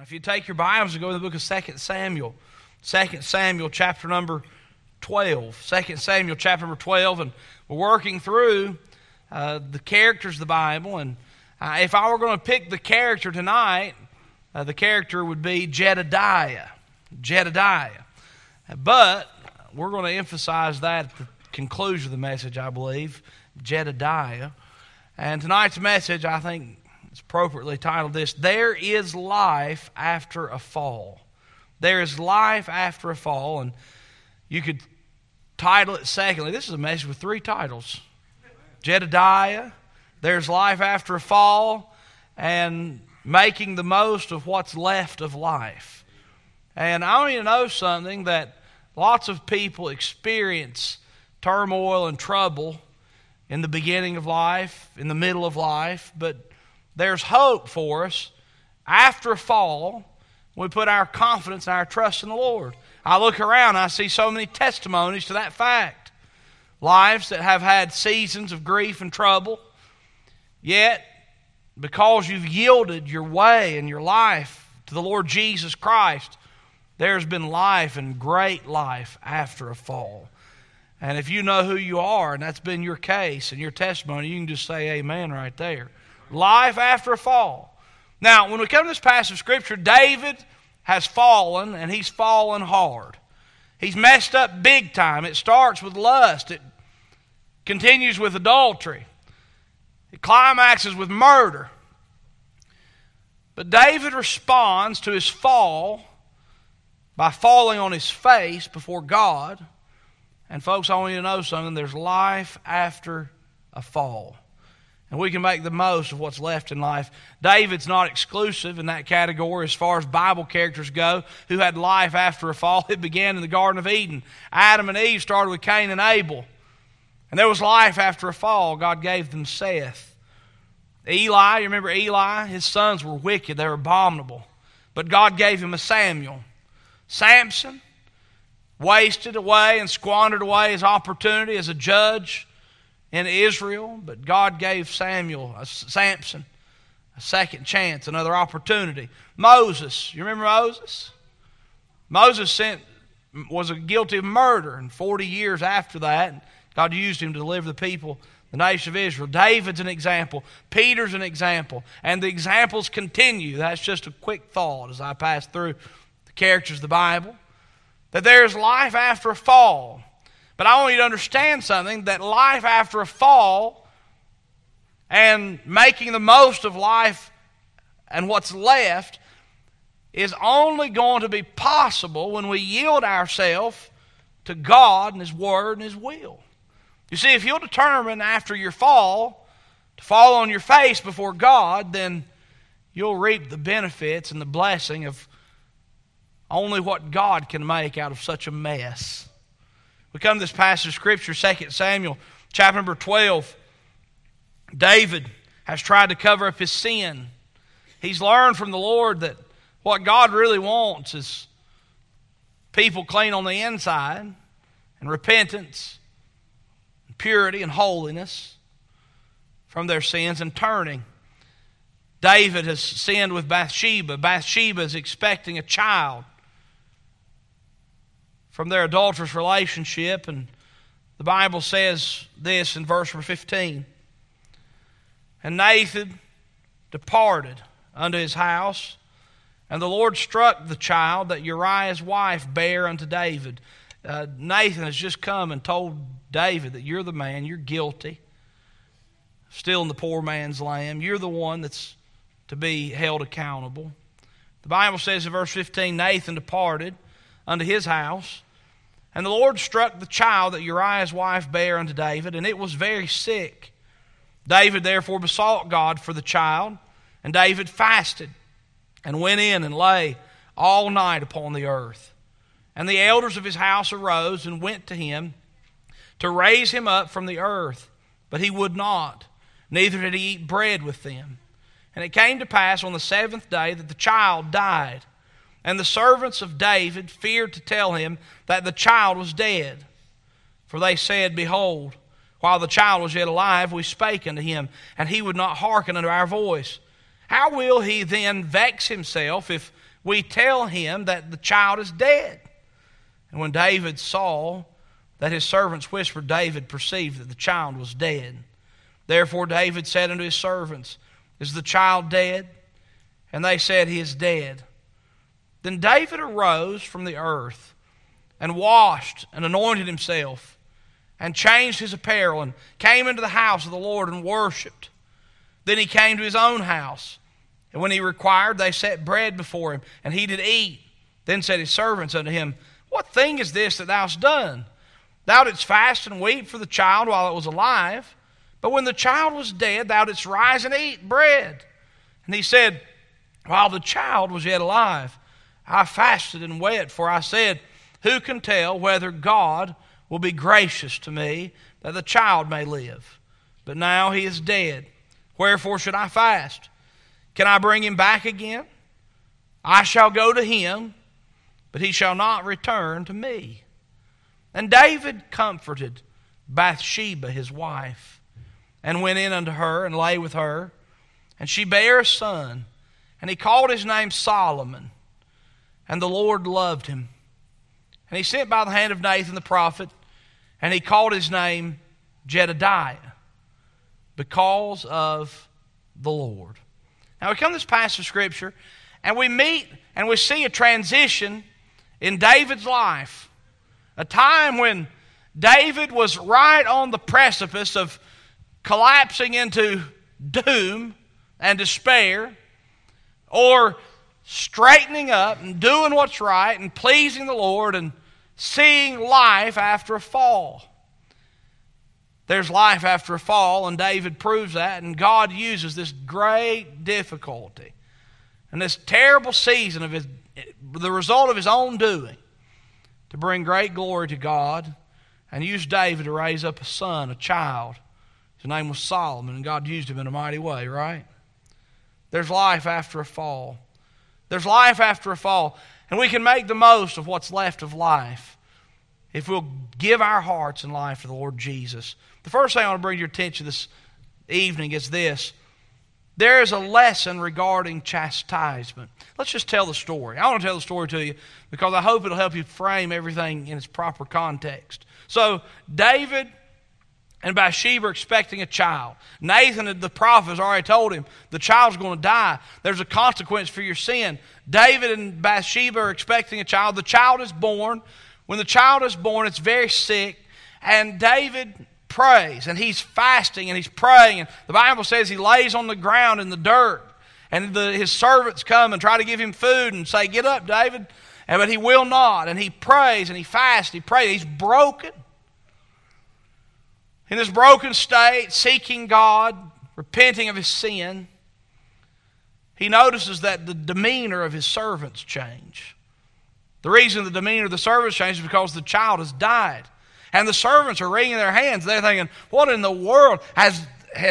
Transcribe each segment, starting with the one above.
If you take your Bibles and go to the book of 2 Samuel, 2 Samuel chapter number 12. 2 Samuel chapter number 12, and we're working through the characters of the Bible. And if I were going to pick the character tonight, the character would be Jedediah. Jedediah. But we're going to emphasize that at the conclusion of the message, I believe, Jedediah. And tonight's message, I think, it's appropriately titled this, There is Life After a Fall. There is life after a fall. And you could title it secondly. This is a message with three titles. Jedediah, There's Life After a Fall, and Making the Most of What's Left of Life. And I want you to know something, that lots of people experience turmoil and trouble in the beginning of life, in the middle of life, but there's hope for us after a fall when we put our confidence and our trust in the Lord. I look around and I see so many testimonies to that fact. Lives that have had seasons of grief and trouble, yet because you've yielded your way and your life to the Lord Jesus Christ, there's been life and great life after a fall. And if you know who you are and that's been your case and your testimony, you can just say amen right there. Life after a fall. Now, when we come to this passage of Scripture, David has fallen, and he's fallen hard. He's messed up big time. It starts with lust. It continues with adultery. It climaxes with murder. But David responds to his fall by falling on his face before God. And folks, I want you to know something. There's life after a fall. And we can make the most of what's left in life. David's not exclusive in that category as far as Bible characters go who had life after a fall. It began in the Garden of Eden. Adam and Eve started with Cain and Abel. And there was life after a fall. God gave them Seth. Eli, you remember Eli? His sons were wicked. They were abominable. But God gave him a Samuel. Samson wasted away and squandered away his opportunity as a judge in Israel, but God gave Samson a second chance, another opportunity. Moses, you remember Moses? Moses was guilty of murder, and 40 years after that, God used him to deliver the people, the nation of Israel. David's an example. Peter's an example. And the examples continue. That's just a quick thought as I pass through the characters of the Bible. That there's life after a fall. But I want you to understand something, that life after a fall and making the most of life and what's left is only going to be possible when we yield ourselves to God and His Word and His will. You see, if you'll determine after your fall to fall on your face before God, then you'll reap the benefits and the blessing of only what God can make out of such a mess. We come to this passage of Scripture, 2 Samuel, chapter number 12. David has tried to cover up his sin. He's learned from the Lord that what God really wants is people clean on the inside, and repentance, and purity, and holiness from their sins, and turning. David has sinned with Bathsheba. Bathsheba is expecting a child from their adulterous relationship, and the Bible says this in verse 15. And Nathan departed unto his house, and the Lord struck the child that Uriah's wife bare unto David. Nathan has just come and told David that you're the man, you're guilty, stealing the poor man's lamb. You're the one that's to be held accountable. The Bible says in verse 15, Nathan departed unto his house, and the Lord struck the child that Uriah's wife bare unto David, and it was very sick. David therefore besought God for the child, and David fasted, and went in and lay all night upon the earth. And the elders of his house arose and went to him to raise him up from the earth, but he would not, neither did he eat bread with them. And it came to pass on the 7th day that the child died. And the servants of David feared to tell him that the child was dead. For they said, Behold, while the child was yet alive, we spake unto him, and he would not hearken unto our voice. how will he then vex himself if we tell him that the child is dead?" And when David saw that his servants whispered, David perceived that the child was dead. Therefore David said unto his servants, "Is the child dead?" And they said, "He is dead." Then David arose from the earth, and washed, and anointed himself, and changed his apparel, and came into the house of the Lord, and worshipped. Then he came to his own house, and when he required, they set bread before him, and he did eat. Then said his servants unto him, "What thing is this that thou hast done? Thou didst fast and weep for the child while it was alive, but when the child was dead, thou didst rise and eat bread." And he said, "While the child was yet alive, I fasted and wept, for I said, Who can tell whether God will be gracious to me, that the child may live? But now he is dead. Wherefore should I fast? Can I bring him back again? I shall go to him, but he shall not return to me." And David comforted Bathsheba his wife, and went in unto her, and lay with her. And she bare a son, and he called his name Solomon. And the Lord loved him. And he sent by the hand of Nathan the prophet, and he called his name Jedediah, because of the Lord. Now we come to this passage of Scripture, and we meet and we see a transition in David's life. A time when David was right on the precipice of collapsing into doom and despair, or straightening up and doing what's right and pleasing the Lord and seeing life after a fall. There's life after a fall, and David proves that, and God uses this great difficulty and this terrible season of the result of his own doing, to bring great glory to God, and use David to raise up a son, a child. His name was Solomon, and God used him in a mighty way, right? There's life after a fall. There's life after a fall, and we can make the most of what's left of life if we'll give our hearts and life to the Lord Jesus. The first thing I want to bring to your attention this evening is this. There is a lesson regarding chastisement. Let's just tell the story. I want to tell the story to you because I hope it'll help you frame everything in its proper context. So, David and Bathsheba are expecting a child. Nathan, the prophet, has already told him the child's going to die. There's a consequence for your sin. David and Bathsheba are expecting a child. The child is born. When the child is born, it's very sick. And David prays, and he's fasting, and he's praying. And the Bible says he lays on the ground in the dirt. And his servants come and try to give him food and say, "Get up, David." But he will not. And he prays, and he fasts, he prays. He's broken. In this broken state, seeking God, repenting of his sin, he notices that the demeanor of his servants change. The reason the demeanor of the servants changed is because the child has died. And the servants are wringing their hands. They're thinking, what in the world has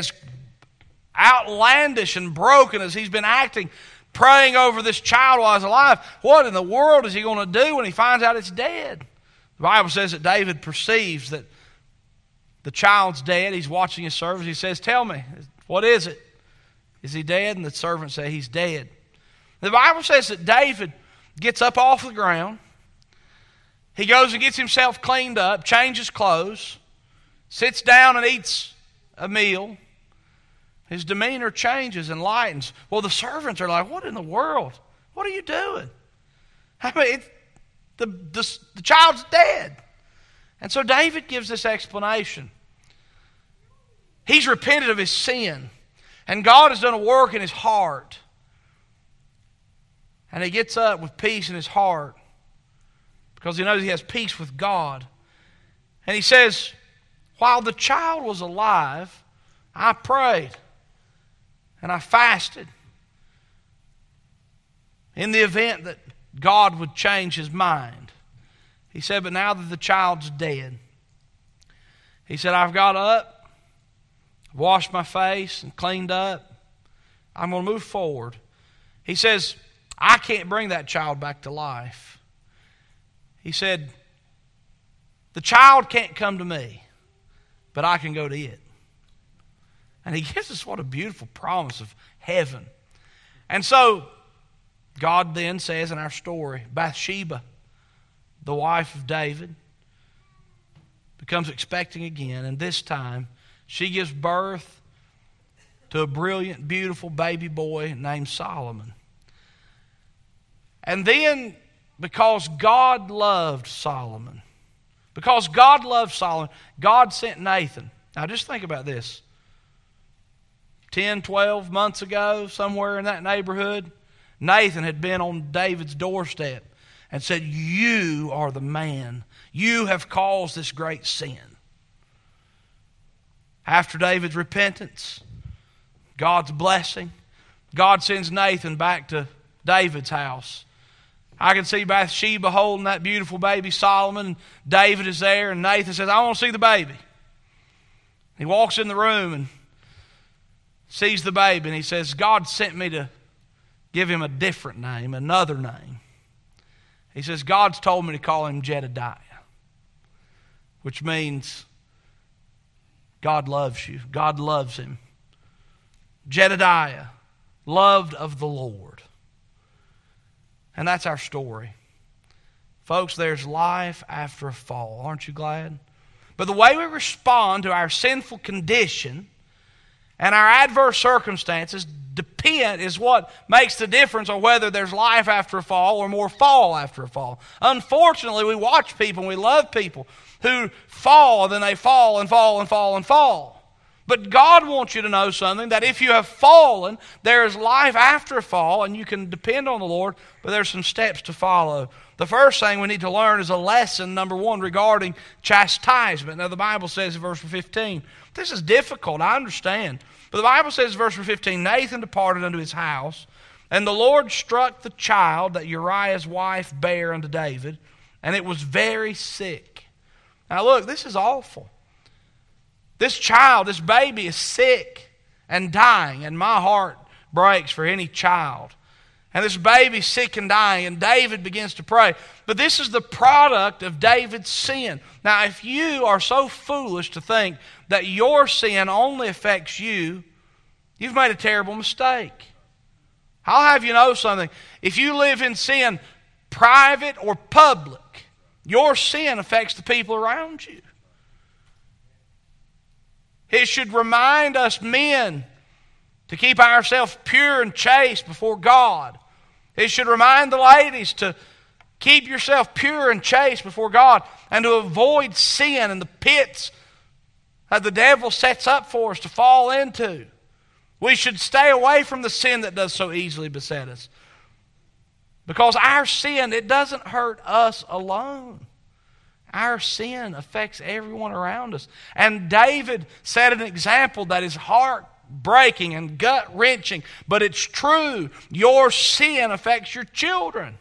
outlandish and broken as he's been acting, praying over this child while he's alive? What in the world is he going to do when he finds out it's dead? The Bible says that David perceives that the child's dead. He's watching his servants. He says, "Tell me, what is it? Is he dead?" And the servants say, "He's dead." The Bible says that David gets up off the ground. He goes and gets himself cleaned up, changes clothes, sits down and eats a meal. His demeanor changes and lightens. Well, the servants are like, "What in the world? What are you doing? I mean, the child's dead." And so David gives this explanation. He's repented of his sin, and God has done a work in his heart. And he gets up with peace in his heart because he knows he has peace with God. And he says, "While the child was alive, I prayed and I fasted in the event that God would change his mind." He said, "But now that the child's dead," he said, "I've got up, washed my face, and cleaned up. I'm going to move forward." He says, "I can't bring that child back to life." He said, "The child can't come to me, but I can go to it." And he gives us what a beautiful promise of heaven. And so, God then says in our story, Bathsheba, the wife of David, becomes expecting again, and this time she gives birth to a brilliant, beautiful baby boy named Solomon. And then, because God loved Solomon, God sent Nathan. Now just think about this. 10, 12 months ago, somewhere in that neighborhood, Nathan had been on David's doorstep and said, "You are the man. You have caused this great sin." After David's repentance, God's blessing, God sends Nathan back to David's house. I can see Bathsheba holding that beautiful baby Solomon, and David is there, and Nathan says, "I want to see the baby." He walks in the room and sees the baby, and he says, "God sent me to give him a different name, another name." He says, "God's told me to call him Jedediah," which means God loves you. God loves him. Jedediah, loved of the Lord. And that's our story. Folks, there's life after a fall. Aren't you glad? But the way we respond to our sinful condition and our adverse circumstances is what makes the difference on whether there's life after a fall or more fall after a fall. Unfortunately, we watch people and we love people who fall, and then they fall and fall and fall and fall. But God wants you to know something, that if you have fallen, there is life after a fall, and you can depend on the Lord, but there's some steps to follow. The first thing we need to learn is a lesson, number one, regarding chastisement. Now, the Bible says in verse 15, this is difficult, I understand. But the Bible says in verse 15, Nathan departed unto his house, and the Lord struck the child that Uriah's wife bare unto David, and it was very sick. Now look, this is awful. This child, this baby is sick and dying, and my heart breaks for any child. And this baby's sick and dying, and David begins to pray. But this is the product of David's sin. Now, if you are so foolish to think that your sin only affects you, you've made a terrible mistake. I'll have you know something. If you live in sin, private or public, your sin affects the people around you. It should remind us men to keep ourselves pure and chaste before God. It should remind the ladies to keep yourself pure and chaste before God and to avoid sin and the pits that the devil sets up for us to fall into. We should stay away from the sin that does so easily beset us. Because our sin, it doesn't hurt us alone. Our sin affects everyone around us. And David set an example that is heartbreaking and gut-wrenching, but it's true. Your sin affects your children.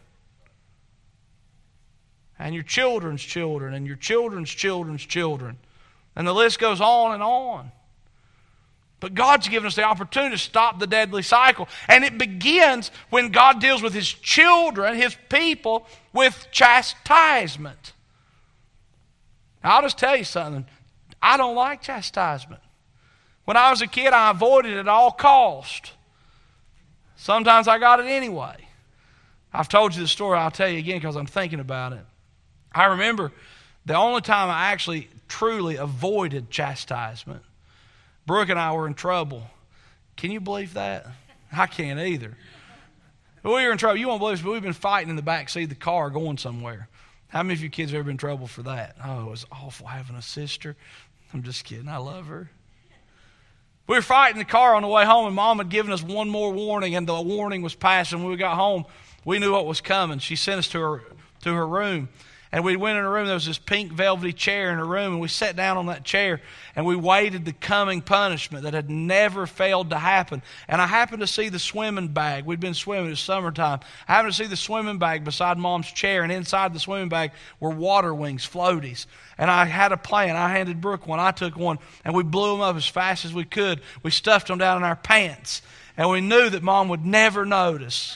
And your children's children, and your children's children's children. And the list goes on and on. But God's given us the opportunity to stop the deadly cycle. And it begins when God deals with His children, His people, with chastisement. Now, I'll just tell you something. I don't like chastisement. When I was a kid, I avoided it at all cost. Sometimes I got it anyway. I've told you the story. I'll tell you again because I'm thinking about it. I remember the only time I actually truly avoided chastisement, Brooke and I were in trouble. Can you believe that? I can't either. We were in trouble. You won't believe this, but we've been fighting in the back seat of the car going somewhere. How many of you kids have ever been in trouble for that? Oh, it was awful having a sister. I'm just kidding. I love her. We were fighting in the car on the way home, and Mom had given us one more warning, and the warning was passed. And when we got home, we knew what was coming. She sent us to her room. And we went in her room. There was this pink velvety chair in her room, and we sat down on that chair, and we waited the coming punishment that had never failed to happen. And I happened to see the swimming bag. We'd been swimming. It was summertime. I happened to see the swimming bag beside Mom's chair, and inside the swimming bag were water wings, floaties. And I had a plan. I handed Brooke one. I took one, and we blew them up as fast as we could. We stuffed them down in our pants, and we knew that Mom would never notice.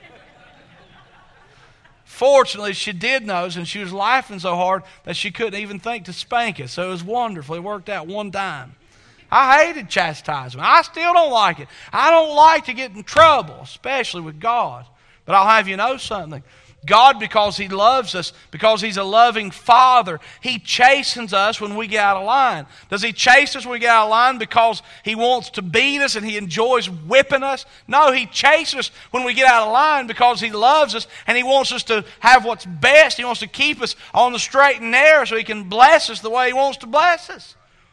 Fortunately, she did notice, and she was laughing so hard that she couldn't even think to spank us. So it was wonderful. It worked out one time. I hated chastisement. I still don't like it. I don't like to get in trouble, especially with God. But I'll have you know something. God, because He loves us, because He's a loving Father, He chastens us when we get out of line. Does He chasten us when we get out of line because He wants to beat us and He enjoys whipping us? No, He chastens us when we get out of line because He loves us and He wants us to have what's best. He wants to keep us on the straight and narrow so He can bless us the way He wants to bless us.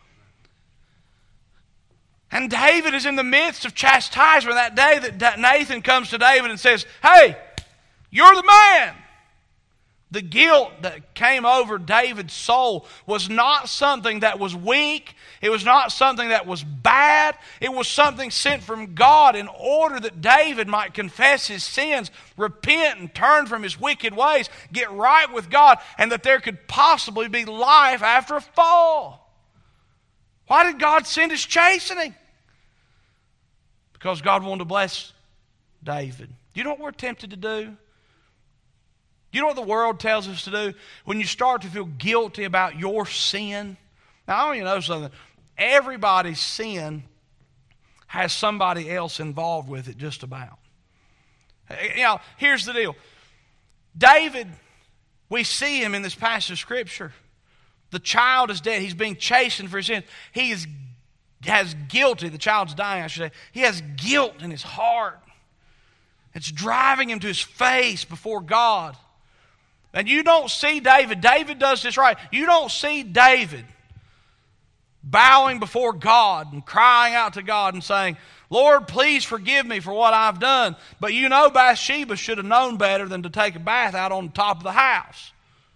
And David is in the midst of chastisement that day that Nathan comes to David and says, "Hey, you're the man." The guilt that came over David's soul was not something that was weak. It was not something that was bad. It was something sent from God in order that David might confess his sins, repent and turn from his wicked ways, get right with God, and that there could possibly be life after a fall. Why did God send His chastening? Because God wanted to bless David. Do you know what we're tempted to do? Do you know what the world tells us to do? When you start to feel guilty about your sin. Now, I want you to know something. Everybody's sin has somebody else involved with it, just about. You know, here's the deal. David, we see him in this passage of Scripture. The child is dead. He's being chastened for his sins. He has guilty. The child's dying, I should say. He has guilt in his heart. It's driving him to his face before God. And you don't see David. David does this right. You don't see David bowing before God and crying out to God and saying, "Lord, please forgive me for what I've done." But you know Bathsheba should have known better than to take a bath out on the top of the house.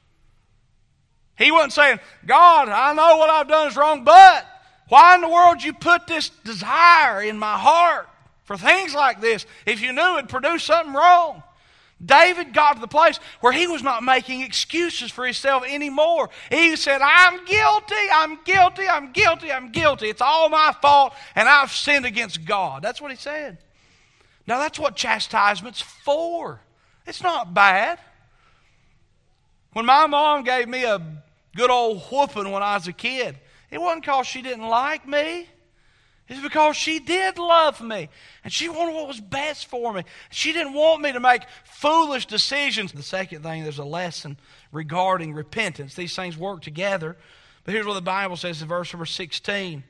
He wasn't saying, "God, I know what I've done is wrong, but why in the world you put this desire in my heart for things like this if you knew it'd produce something wrong?" David got to the place where he was not making excuses for himself anymore. He said, "I'm guilty, I'm guilty, I'm guilty, I'm guilty. It's all my fault and I've sinned against God." That's what he said. Now that's what chastisement's for. It's not bad. When my mom gave me a good old whooping when I was a kid, it wasn't because she didn't like me. It's because she did love me. And she wanted what was best for me. She didn't want me to make foolish decisions. The second thing, there's a lesson regarding repentance. These things work together. But here's what the Bible says in verse number 16.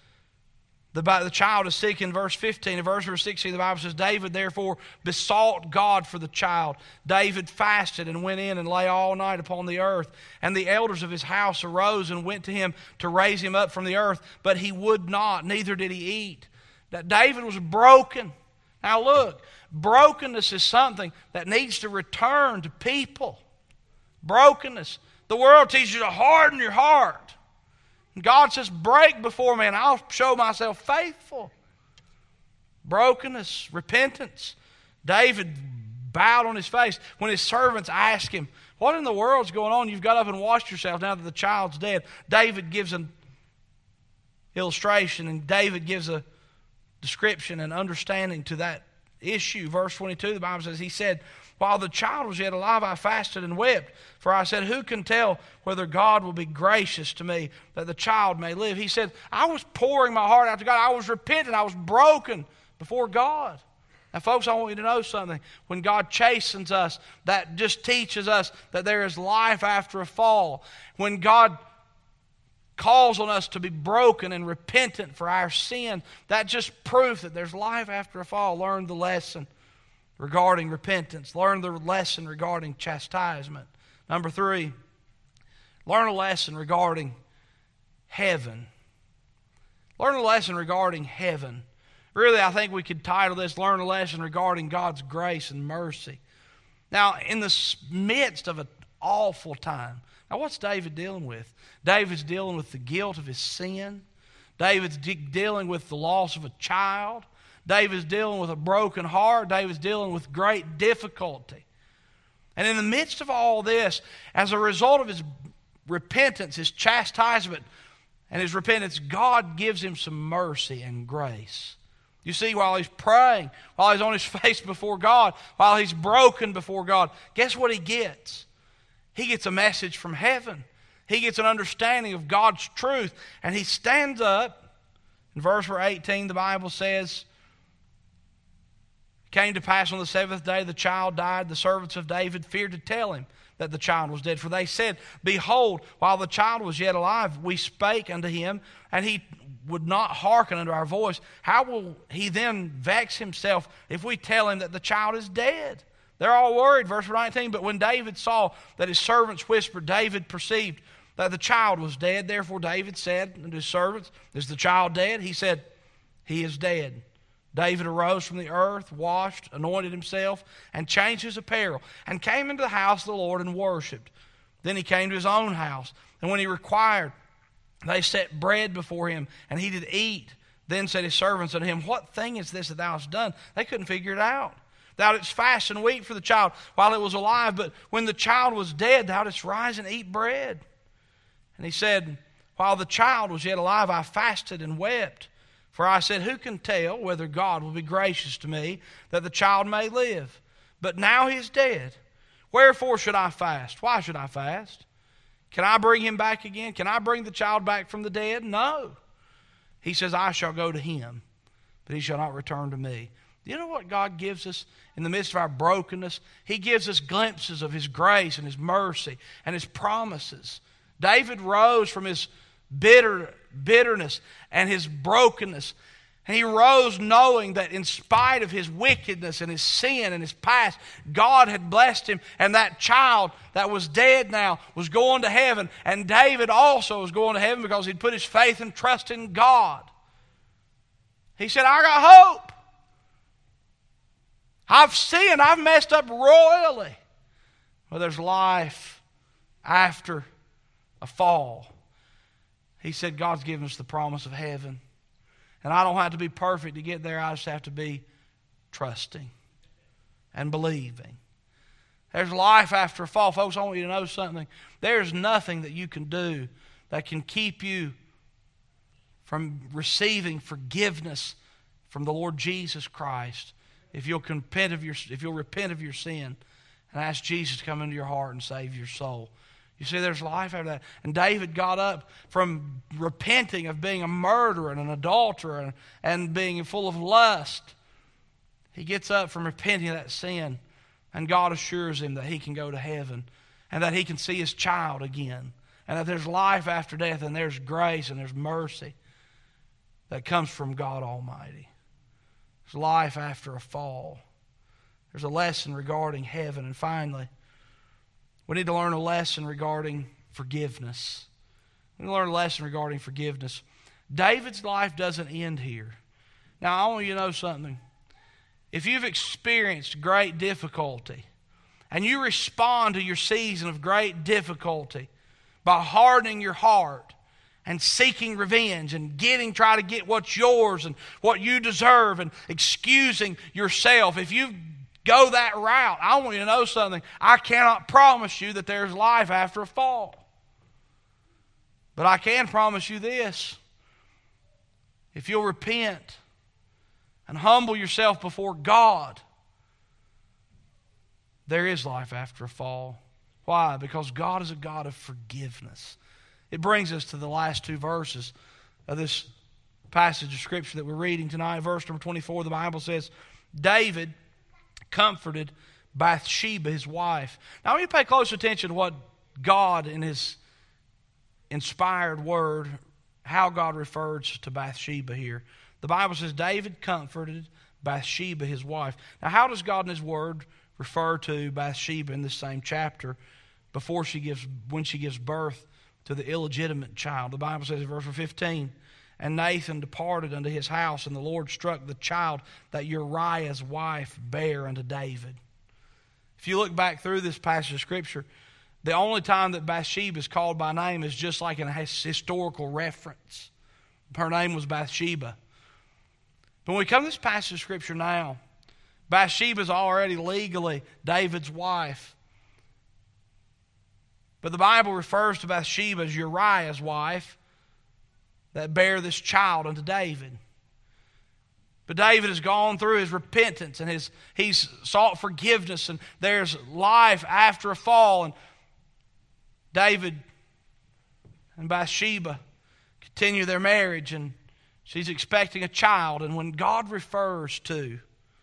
The child is sick in verse 15. In verse number 16, the Bible says, David therefore besought God for the child. David fasted and went in and lay all night upon the earth. And the elders of his house arose and went to him to raise him up from the earth. But he would not, neither did he eat. That David was broken. Now look, brokenness is something that needs to return to people. Brokenness. The world teaches you to harden your heart. God says, break before me and I'll show myself faithful. Brokenness, repentance. David bowed on his face when his servants asked him, "What in the world's going on? You've got up and washed yourself now that the child's dead." David gives an illustration and David gives a description and understanding to that issue. Verse 22, the Bible says, he said, "While the child was yet alive, I fasted and wept. For I said, who can tell whether God will be gracious to me that the child may live?" He said, I was pouring my heart out to God. I was repentant. I was broken before God. Now, folks, I want you to know something. When God chastens us, that just teaches us that there is life after a fall. When God calls on us to be broken and repentant for our sin, that's just proof that there's life after a fall. Learn the lesson regarding repentance. Learn the lesson regarding chastisement. Number 3, learn a lesson regarding heaven. Learn a lesson regarding heaven. Really, I think we could title this, Learn a Lesson Regarding God's Grace and Mercy. Now, in the midst of an awful time, now what's David dealing with? David's dealing with the guilt of his sin. David's dealing with the loss of a child. David's dealing with a broken heart. David's dealing with great difficulty. And in the midst of all this, as a result of his repentance, his chastisement, and his repentance, God gives him some mercy and grace. You see, while he's praying, while he's on his face before God, while he's broken before God, guess what he gets? He gets a message from heaven. He gets an understanding of God's truth. And he stands up In verse 18, the Bible says, "It came to pass on the seventh day the child died. The servants of David feared to tell him that the child was dead. For they said, Behold, while the child was yet alive, we spake unto him, and he would not hearken unto our voice. How will he then vex himself if we tell him that the child is dead?" They're all worried, verse 19. "But when David saw that his servants whispered, David perceived that the child was dead. Therefore David said unto his servants, Is the child dead? He said, He is dead. David arose from the earth, washed, anointed himself, and changed his apparel, and came into the house of the Lord and worshipped. Then he came to his own house, and when he required, they set bread before him, and he did eat. Then said his servants unto him, What thing is this that thou hast done? They couldn't figure it out. Thou didst fast and weep for the child while it was alive, but when the child was dead, thou didst rise and eat bread. And he said, While the child was yet alive, I fasted and wept. For I said, Who can tell whether God will be gracious to me, that the child may live? But now he is dead. Wherefore should I fast? Why should I fast? Can I bring him back again? Can I bring the child back from the dead? No. He says, I shall go to him, but he shall not return to me. Do you know what God gives us in the midst of our brokenness? He gives us glimpses of His grace and His mercy and His promises. David rose from his bitterness and his brokenness. And he rose knowing that in spite of his wickedness and his sin and his past, God had blessed him. And that child that was dead now was going to heaven. And David also was going to heaven because he'd put his faith and trust in God. He said, I got hope. I've sinned. I've messed up royally. Well, there's life after a fall. He said God's given us the promise of heaven. And I don't have to be perfect to get there. I just have to be trusting and believing. There's life after a fall. Folks, I want you to know something. There's nothing that you can do that can keep you from receiving forgiveness from the Lord Jesus Christ if you'll repent of your sin and ask Jesus to come into your heart and save your soul. You see, there's life after that. And David got up from repenting of being a murderer and an adulterer and being full of lust. He gets up from repenting of that sin, and God assures him that he can go to heaven and that he can see his child again, and that there's life after death, and there's grace and there's mercy that comes from God Almighty. There's life after a fall. There's a lesson regarding heaven. And finally, we need to learn a lesson regarding forgiveness. We need to learn a lesson regarding forgiveness. David's life doesn't end here. Now, I want you to know something. If you've experienced great difficulty and you respond to your season of great difficulty by hardening your heart and seeking revenge and try to get what's yours and what you deserve and excusing yourself, if you go that route, I want you to know something. I cannot promise you that there's life after a fall. But I can promise you this. If you'll repent and humble yourself before God, there is life after a fall. Why? Because God is a God of forgiveness. It brings us to the last two verses of this passage of Scripture that we're reading tonight. Verse number 24, the Bible says, David comforted Bathsheba, his wife. Now, I want you to pay close attention to what God, in His inspired word, how God refers to Bathsheba here. The Bible says, David comforted Bathsheba, his wife. Now, how does God in His word refer to Bathsheba in this same chapter when she gives birth to the illegitimate child? The Bible says in verse 15, And Nathan departed unto his house, and the Lord struck the child that Uriah's wife bare unto David. If you look back through this passage of Scripture, the only time that Bathsheba is called by name is just like in a historical reference. Her name was Bathsheba. But when we come to this passage of Scripture now, Bathsheba is already legally David's wife. But the Bible refers to Bathsheba as Uriah's wife that bare this child unto David. But David has gone through his repentance and he's sought forgiveness, and there's life after a fall. And David and Bathsheba continue their marriage, and She's expecting a child. And when God refers to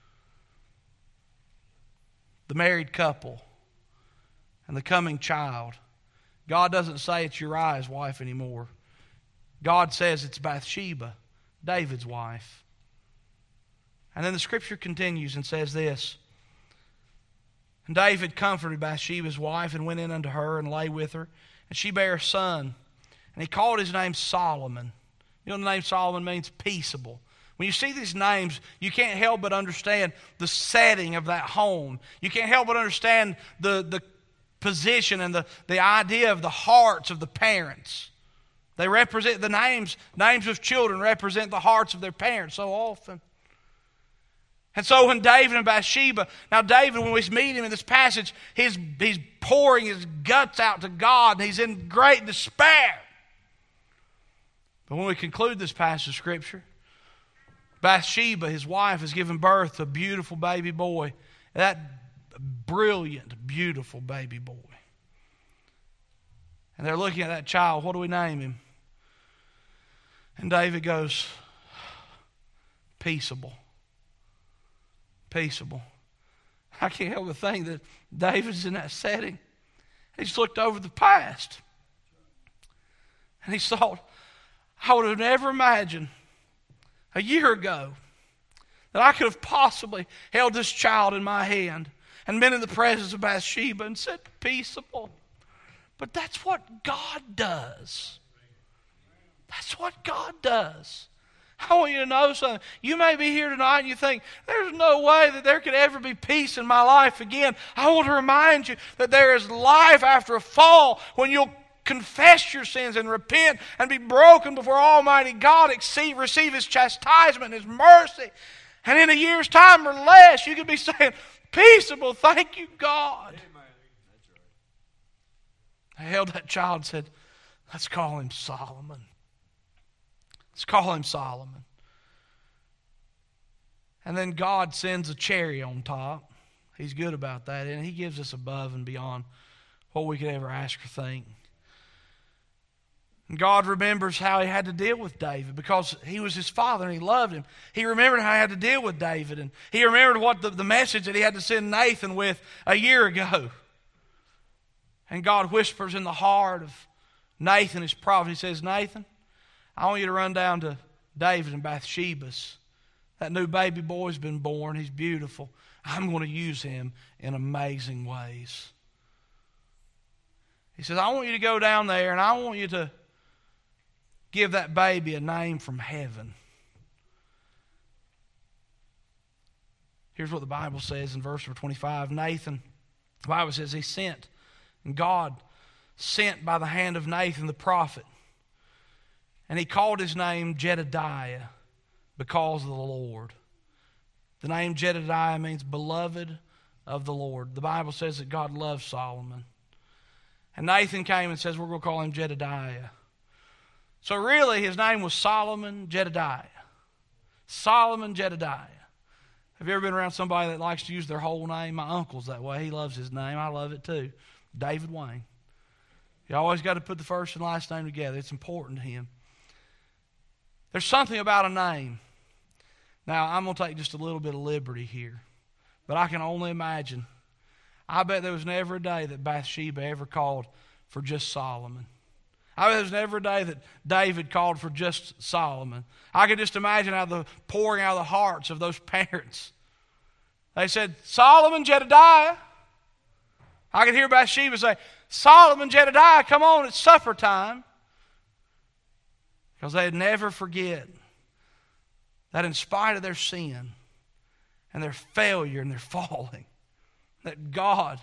the married couple and the coming child, God doesn't say it's Uriah's wife anymore. God says it's Bathsheba, David's wife. And then the scripture continues and says this: And David comforted Bathsheba's wife and went in unto her and lay with her. And she bare a son. And he called his name Solomon. You know the name Solomon means? Peaceable. When you see these names, you can't help but understand the setting of that home. You can't help but understand the position and the idea of the hearts of the parents. They represent the names of children represent the hearts of their parents so often. And so when David and Bathsheba, now David, when we meet him in this passage, he's pouring his guts out to God and he's in great despair. But when we conclude this passage of Scripture, Bathsheba, his wife, has given birth to a beautiful baby boy. That brilliant, beautiful baby boy. And they're looking at that child. What do we name him? And David goes, Peaceable. Peaceable. I can't help but think that David's in that setting. He's looked over the past. And he thought, I would have never imagined a year ago that I could have possibly held this child in my hand and been in the presence of Bathsheba and said, Peaceable. But that's what God does. That's what God does. I want you to know something. You may be here tonight and you think, there's no way that there could ever be peace in my life again. I want to remind you that there is life after a fall when you'll confess your sins and repent and be broken before Almighty God, receive His chastisement and His mercy. And in a year's time or less, you could be saying, Peaceable, thank you, God. I held that child and said, let's call him Solomon. Let's call him Solomon. And then God sends a cherry on top. He's good about that. And He gives us above and beyond what we could ever ask or think. And God remembers how He had to deal with David because he was his father and He loved him. He remembered how He had to deal with David. And He remembered what the message that He had to send Nathan with a year ago. And God whispers in the heart of Nathan, his prophet. He says, Nathan, I want you to run down to David and Bathsheba's. That new baby boy's been born. He's beautiful. I'm going to use him in amazing ways. He says, I want you to go down there and I want you to give that baby a name from heaven. Here's what the Bible says in verse 25. Nathan, the Bible says He sent, and God sent by the hand of Nathan the prophet. And he called his name Jedediah because of the Lord. The name Jedediah means beloved of the Lord. The Bible says that God loves Solomon. And Nathan came and says, we're going to call him Jedediah. So really his name was Solomon Jedediah. Solomon Jedediah. Have you ever been around somebody that likes to use their whole name? My uncle's that way. He loves his name. I love it too. David Wayne. You always got to put the first and last name together. It's important to him. There's something about a name. Now, I'm going to take just a little bit of liberty here. But I can only imagine. I bet there was never a day that Bathsheba ever called for just Solomon. I bet there was never a day that David called for just Solomon. I could just imagine how the pouring out of the hearts of those parents. They said, Solomon, Jedediah. I could hear Bathsheba say, Solomon, Jedediah, come on, it's supper time. Because they'd never forget that in spite of their sin and their failure and their falling, that God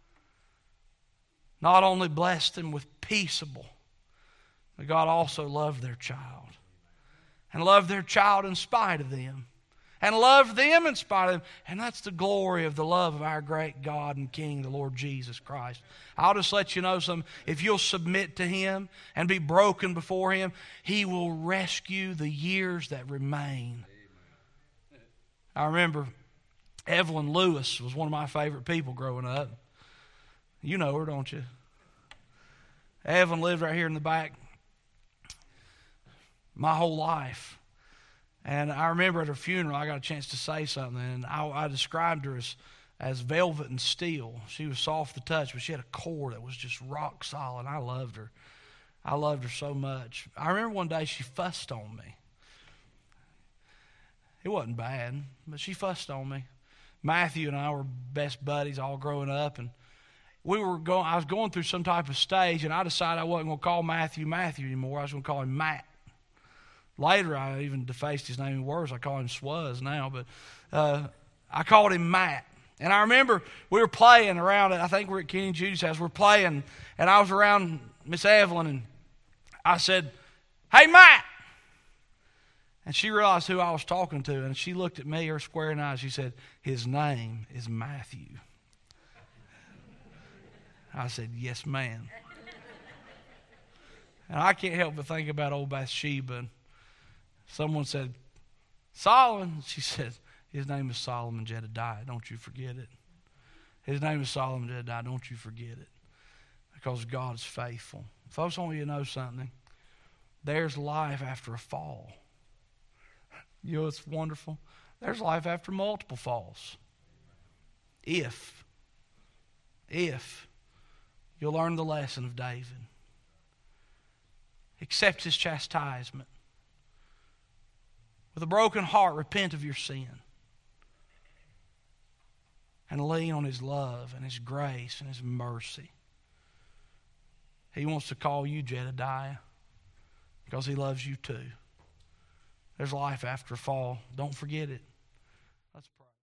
not only blessed them with peaceable, but God also loved their child. And loved their child in spite of them. And loved them in spite of them. And that's the glory of the love of our great God and King, the Lord Jesus Christ. I'll just let you know something. If you'll submit to Him and be broken before Him, He will rescue the years that remain. I remember Evelyn Lewis was one of my favorite people growing up. You know her, don't you? Evelyn lived right here in the back my whole life. And I remember at her funeral, I got a chance to say something, and I described her as velvet and steel. She was soft to touch, but she had a core that was just rock solid. I loved her. I loved her so much. I remember one day she fussed on me. It wasn't bad, but she fussed on me. Matthew and I were best buddies all growing up, and I was going through some type of stage, and I decided I wasn't going to call Matthew anymore. I was going to call him Matt. Later, I even defaced his name in words. I call him Swuz now, but I called him Matt. And I remember we were playing around it. I think we're at Kenny and Judy's house. We're playing, and I was around Miss Evelyn, and I said, "Hey, Matt!" And she realized who I was talking to, and she looked at me, her squaring eyes. She said, "His name is Matthew." I said, "Yes, ma'am." And I can't help but think about old Bathsheba. Someone said, "Solomon." She said, "His name is Solomon Jedediah. Don't you forget it. His name is Solomon Jedediah. Don't you forget it." Because God is faithful. Folks, I want you to know something. There's life after a fall. You know, it's wonderful. There's life after multiple falls. If you'll learn the lesson of David. Accept his chastisement. With a broken heart, repent of your sin. And lean on his love and his grace and his mercy. He wants to call you Jedediah because he loves you too. There's life after a fall. Don't forget it.